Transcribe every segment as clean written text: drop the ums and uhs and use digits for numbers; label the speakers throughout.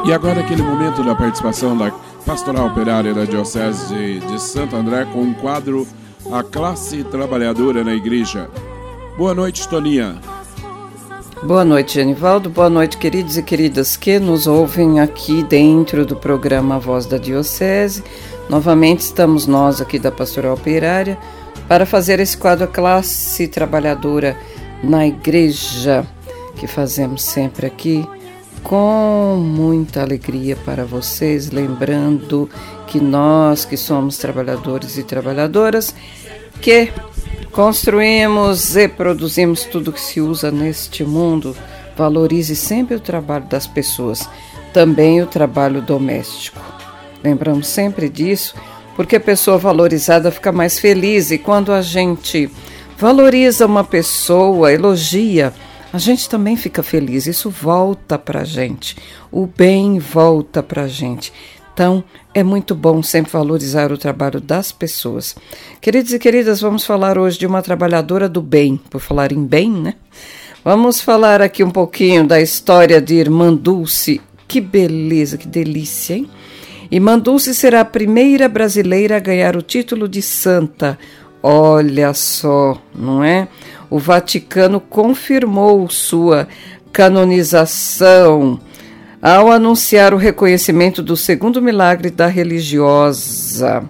Speaker 1: E agora aquele momento da participação da Pastoral Operária da Diocese de Santo André com o quadro A Classe Trabalhadora na Igreja. Boa noite, Toninha.
Speaker 2: Boa noite, Genivaldo. Boa noite, queridos e queridas que nos ouvem aqui dentro do programa Voz da Diocese. Novamente estamos nós aqui da Pastoral Operária para fazer esse quadro A Classe Trabalhadora na Igreja, que fazemos sempre aqui com muita alegria para vocês, lembrando que nós que somos trabalhadores e trabalhadoras, que construímos e produzimos tudo que se usa neste mundo, valorize sempre o trabalho das pessoas, também o trabalho doméstico. Lembramos sempre disso, porque a pessoa valorizada fica mais feliz, e quando a gente valoriza uma pessoa, elogia, a gente também fica feliz, isso volta para a gente, o bem volta para a gente. Então, é muito bom sempre valorizar o trabalho das pessoas. Queridos e queridas, vamos falar hoje de uma trabalhadora do bem, por falar em bem, né? Vamos falar aqui um pouquinho da história de Irmã Dulce. Que beleza, que delícia, hein? Irmã Dulce será a primeira brasileira a ganhar o título de santa. Olha só, não é? O Vaticano confirmou sua canonização ao anunciar o reconhecimento do segundo milagre da religiosa.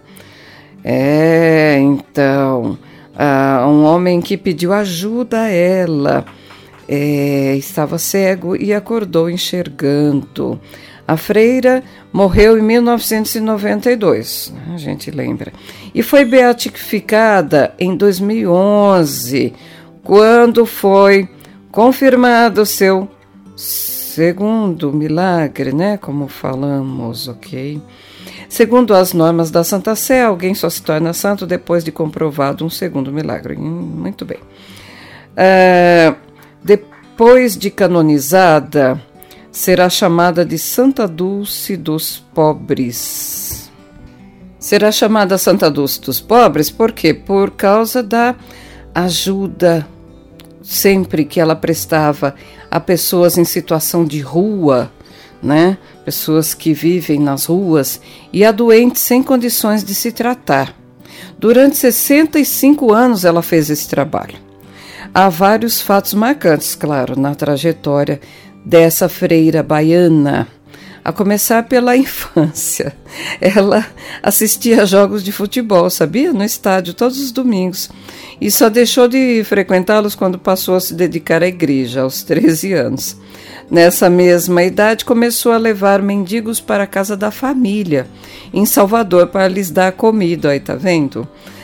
Speaker 2: Então, um homem que pediu ajuda a ela, estava cego e acordou enxergando. A freira morreu em 1992, a gente lembra, e foi beatificada em 2011, quando foi confirmado seu segundo milagre, né? Como falamos, ok? Segundo as normas da Santa Sé, alguém só se torna santo depois de comprovado um segundo milagre. Muito bem. Depois de canonizada, será chamada de Santa Dulce dos Pobres. Será chamada Santa Dulce dos Pobres por quê? Por causa da ajuda sempre que ela prestava a pessoas em situação de rua, né? Pessoas que vivem nas ruas e a doentes sem condições de se tratar. Durante 65 anos ela fez esse trabalho. Há vários fatos marcantes, claro, na trajetória dessa freira baiana, a começar pela infância. Ela assistia a jogos de futebol, sabia? No estádio, todos os domingos. E só deixou de frequentá-los quando passou a se dedicar à igreja, aos 13 anos. Nessa mesma idade, começou a levar mendigos para a casa da família, em Salvador, para lhes dar comida. Aí, tá vendo?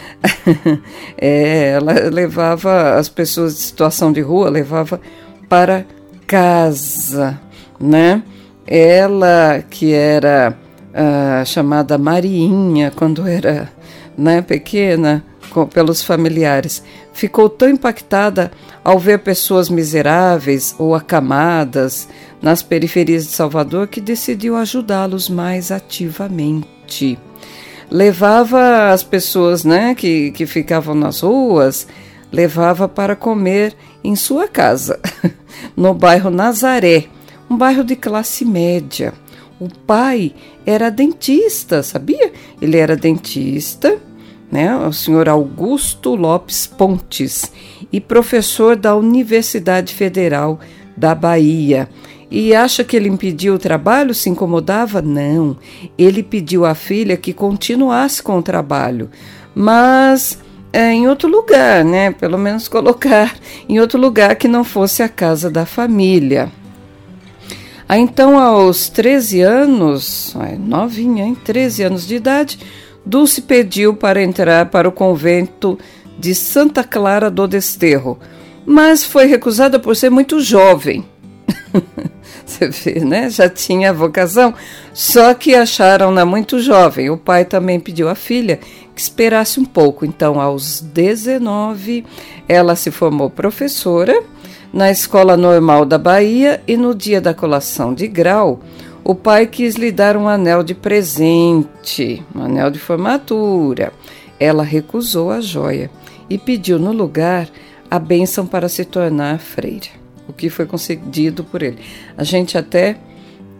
Speaker 2: Ela levava as pessoas de situação de rua, levava para casa, né? Ela que era chamada Mariinha quando era, né, pequena, pelos familiares, ficou tão impactada ao ver pessoas miseráveis ou acamadas nas periferias de Salvador que decidiu ajudá-los mais ativamente. Levava as pessoas, né, que ficavam nas ruas, levava para comer em sua casa, no bairro Nazaré, um bairro de classe média. O pai era dentista, sabia? Ele era dentista, né? O senhor Augusto Lopes Pontes, e professor da Universidade Federal da Bahia. E acha que ele impediu o trabalho, se incomodava? Não, ele pediu à filha que continuasse com o trabalho, mas em outro lugar, né? Pelo menos colocar em outro lugar que não fosse a casa da família. Então, aos 13 anos, novinha, hein? 13 anos de idade, Dulce pediu para entrar para o convento de Santa Clara do Desterro, mas foi recusada por ser muito jovem. Você vê, né? Já tinha vocação, só que acharam-na muito jovem. O pai também pediu à filha que esperasse um pouco. Então, aos 19, ela se formou professora na Escola Normal da Bahia, e no dia da colação de grau, o pai quis lhe dar um anel de presente, um anel de formatura. Ela recusou a joia e pediu no lugar a bênção para se tornar freira, o que foi concedido por ele. A gente até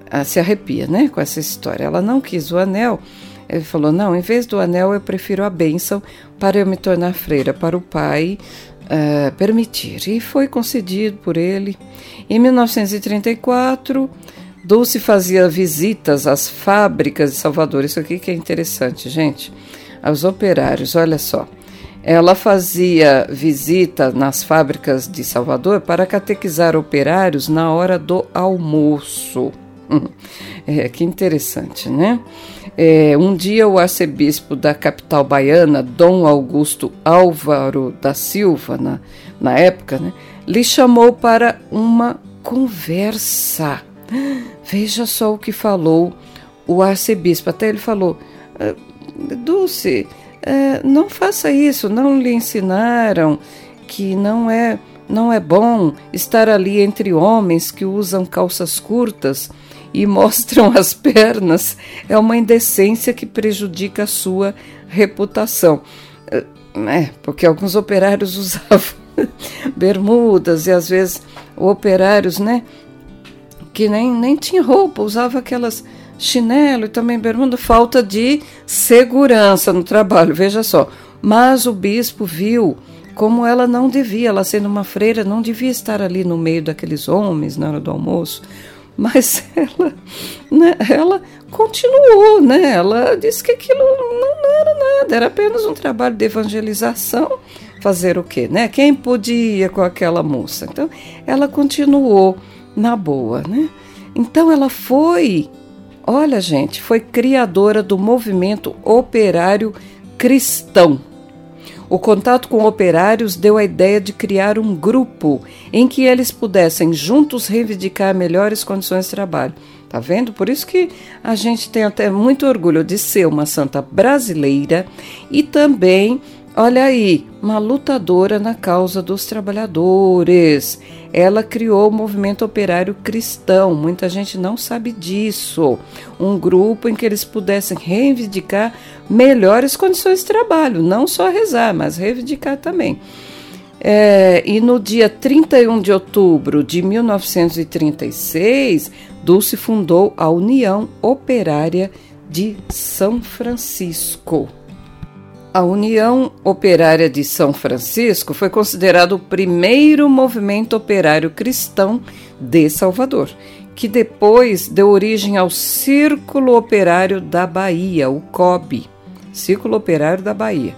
Speaker 2: se arrepia, né, com essa história. Ela não quis o anel. Ele falou, não, em vez do anel eu prefiro a bênção para eu me tornar freira, para o pai permitir. E foi concedido por ele. Em 1934, Dulce fazia visitas às fábricas de Salvador. Isso aqui que é interessante, gente. Aos operários, olha só. Ela fazia visita nas fábricas de Salvador para catequizar operários na hora do almoço. Que interessante, né? Um dia o arcebispo da capital baiana, Dom Augusto Álvaro da Silva, na época, né, lhe chamou para uma conversa. Veja só o que falou o arcebispo. Até ele falou, Dulce, não faça isso, não lhe ensinaram que não é bom estar ali entre homens que usam calças curtas e mostram as pernas. É uma indecência que prejudica a sua reputação. Porque alguns operários usavam bermudas e às vezes operários, né, que nem tinha roupa, usava aquelas chinelo e também bermuda, falta de segurança no trabalho, veja só. Mas o bispo viu como ela não devia, ela sendo uma freira, não devia estar ali no meio daqueles homens na hora do almoço. Mas ela continuou, né? Ela disse que aquilo não era nada, era apenas um trabalho de evangelização. Fazer o quê, né? Quem podia com aquela moça? Então, ela continuou na boa, né? Então, ela foi... Olha, gente, foi criadora do movimento operário cristão. O contato com operários deu a ideia de criar um grupo em que eles pudessem juntos reivindicar melhores condições de trabalho. Tá vendo? Por isso que a gente tem até muito orgulho de ser uma santa brasileira e também, olha aí, uma lutadora na causa dos trabalhadores. Ela criou o movimento operário cristão, muita gente não sabe disso. Um grupo em que eles pudessem reivindicar melhores condições de trabalho, não só rezar, mas reivindicar também. E no dia 31 de outubro de 1936, Dulce fundou a União Operária de São Francisco. A União Operária de São Francisco foi considerado o primeiro movimento operário cristão de Salvador, que depois deu origem ao Círculo Operário da Bahia, o COB, Círculo Operário da Bahia.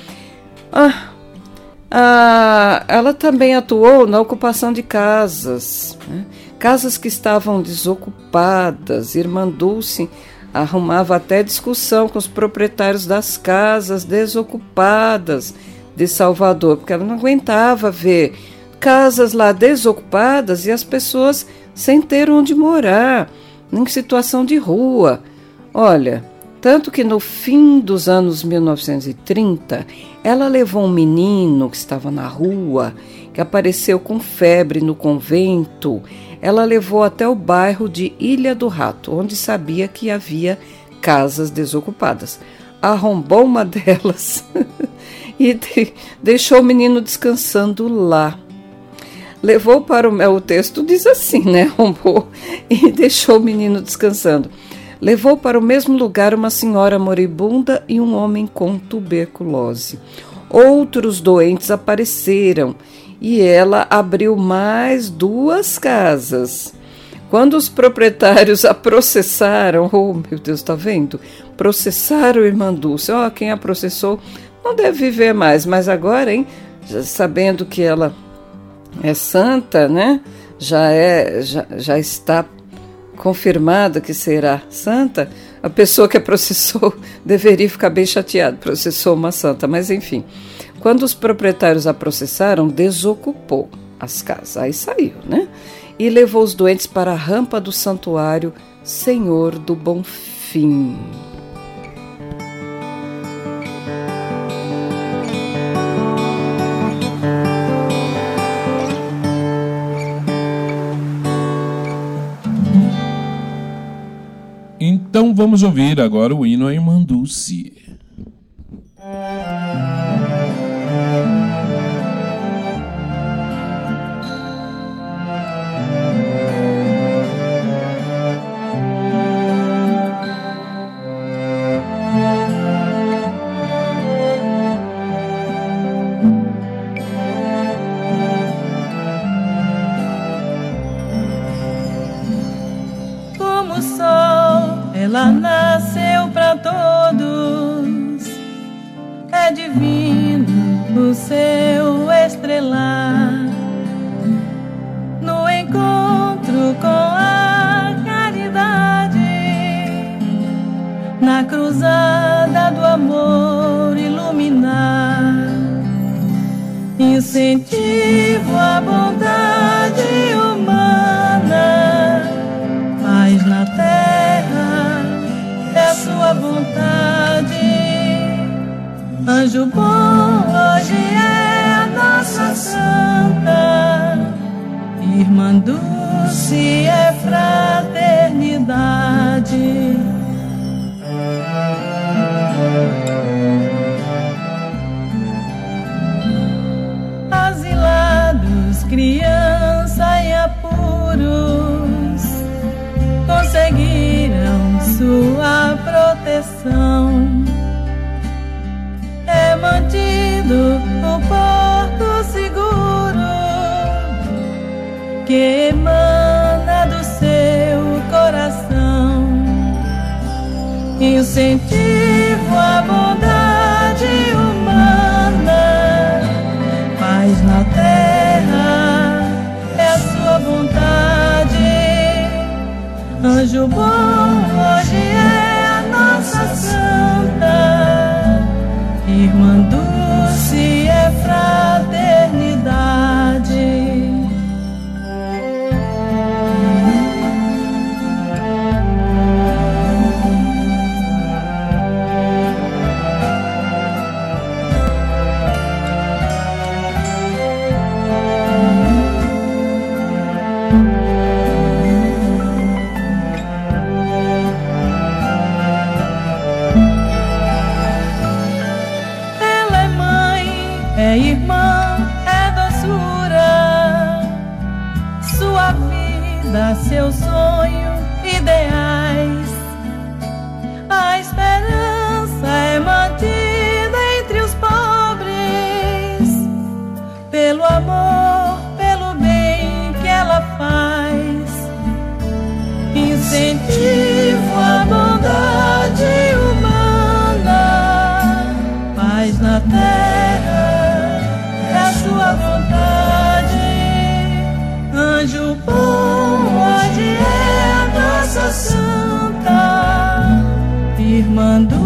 Speaker 2: Ela também atuou na ocupação de casas, né? Casas que estavam desocupadas. Irmã Dulce arrumava até discussão com os proprietários das casas desocupadas de Salvador, porque ela não aguentava ver casas lá desocupadas e as pessoas sem ter onde morar, em situação de rua. Olha, tanto que no fim dos anos 1930, ela levou um menino que estava na rua, que apareceu com febre no convento. Ela levou até o bairro de Ilha do Rato, onde sabia que havia casas desocupadas. Arrombou uma delas e deixou o menino descansando lá. Levou para o texto diz assim, né? Arrombou e deixou o menino descansando. Levou para o mesmo lugar uma senhora moribunda e um homem com tuberculose. Outros doentes apareceram e ela abriu mais 2 casas. Quando os proprietários a processaram, oh meu Deus, tá vendo? Processaram a irmã Dulce. Quem a processou não deve viver mais, mas agora, hein? Sabendo que ela é santa, né? Já está confirmada que será santa, a pessoa que a processou deveria ficar bem chateada, processou uma santa, mas enfim. Quando os proprietários a processaram, desocupou as casas, aí saiu, né? E levou os doentes para a rampa do santuário Senhor do Bonfim.
Speaker 1: Então vamos ouvir agora o hino à Irmã Dulce.
Speaker 3: ela nasceu para todos. É divino o seu estrelar, no encontro com a caridade, na cruzada do amor iluminar. Incentivo à bondade humana, paz na terra é a sua vontade. Anjo bom, hoje é a nossa santa, irmã Dulce é fraternidade. Asilados, criança em apuros, conseguiram sua proteção. É mantido o porto seguro que emana do seu coração. Incentivo à bondade humana, paz na terra é a sua vontade. Anjo bom, hoje é a nossa santa, irmã Dulce é fraternidade. É irmã, é doçura, sua vida, seu sonho, ideais. A esperança é mantida entre os pobres, pelo amor, pelo bem que ela faz. Incentivo à bondade humana, paz na terra, sua vontade. Anjo bom, hoje é a nossa santa, irmã do